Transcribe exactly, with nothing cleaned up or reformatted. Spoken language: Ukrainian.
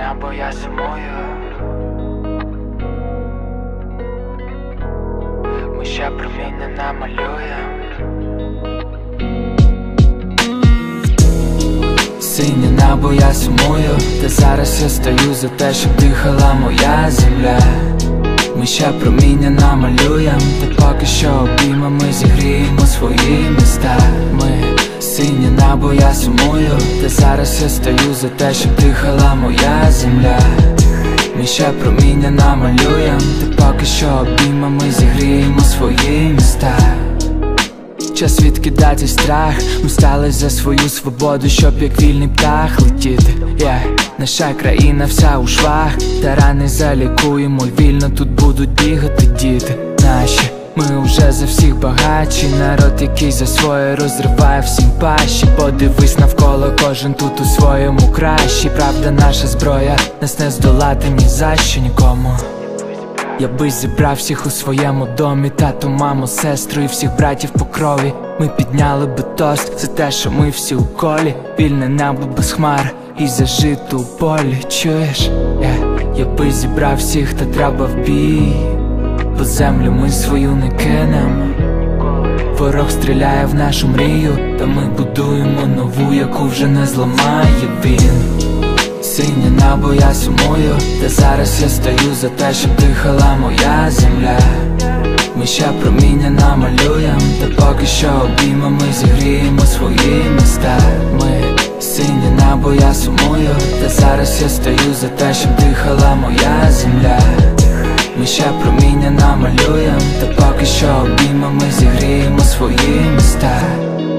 небо, я сумую. Ми ще проміння намалюєм. Синє небо, я сумую. Та зараз я стою за те, щоб дихала моя земля. Ми ще проміння намалюєм. Та поки що обіймами зігріємо свої міста. Ми синє небо, я сумую. Та зараз я стою за те, щоб дихала моя земля. Ми ще проміння намалюєм. Та поки що обіймами зігріємо свої міста. Час відкидати страх. Ми стали за свою свободу, щоб як вільний птах летіти. yeah. Наша країна вся у швах. Та рани залікуємо, вільно тут будуть бігати діти наші. Ми вже за всіх багатші. Народ, який за своє розриває всім пащі. Подивись навколо, кожен тут у своєму кращий. Правда, наша зброя, нас не здолати ні за що нікому. Я би зібрав всіх у своєму домі. Тату, маму, сестру і всіх братів по крові. Ми підняли би тост за те, що ми всі у колі. Вільне небо без хмар і зажито у полі. Чуєш? Yeah. Я би зібрав всіх, та треба в бій. Бо землю ми свою не кинем. Ворог стріляє в нашу мрію. Та ми будуємо нову, яку вже не зламає він. Синє небо, я сумую. Та зараз я стою за те, щоб дихала моя земля. Ми ще проміння намалюєм. Та поки що обіймами зігріємо свої міста. Ми синє небо, я сумую. Та зараз я стою за те, щоб дихала моя земля. Ми ще проміння намалюєм. Та поки що обіймами зігріємо свої міста.